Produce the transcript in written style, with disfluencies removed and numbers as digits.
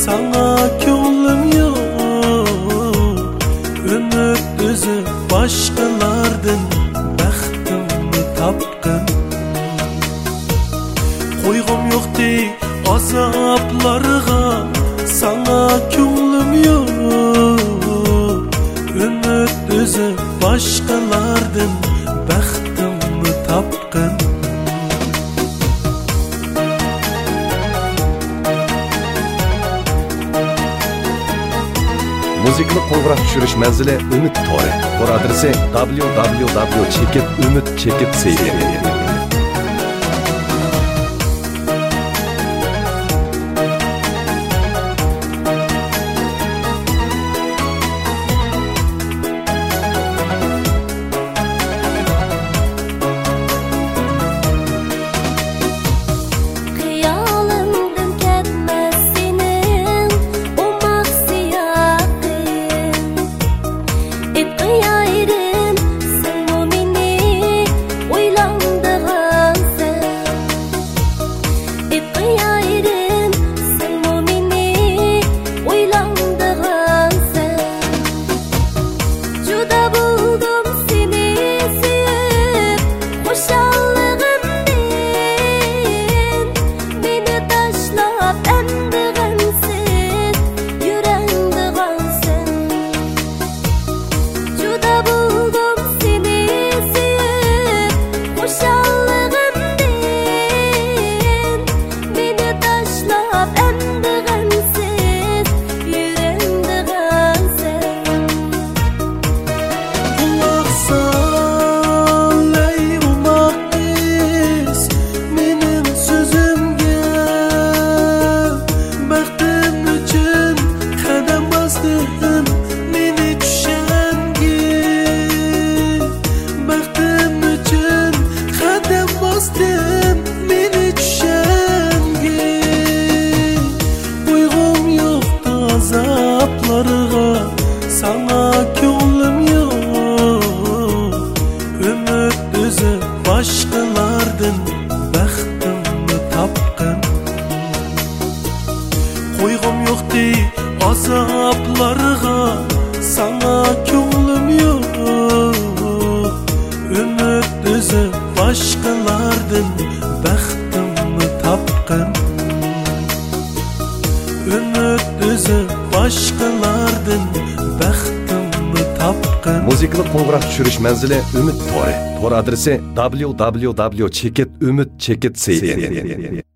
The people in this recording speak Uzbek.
sana ko'nglim yo'q. Ümit o'zi boshqalardan baxtimni topgan. Qo'yg'im yo'qdi azoblarga, sana ko'nglim yo'q. Ümit o'zi boshqalardan baxtimni topgan. Muzikali qo'ng'iroq tushirish manzili Umid Tori. Tor adresi www.umid.co. Sana ko'nglim yo'q. Ümit o'zi boshqalardan baxtimni topgan. Qo'yg'im yo'qdi azoblarga, sana ko'nglim yo'q. Ümit o'zi boshqalardan baxtimni topgan. Ümit o'zi boshqalardan baxtimni topgan. Muzikali qo'ng'iroq tushirish manzili Umid Tori. Tor adresi www.umid.co.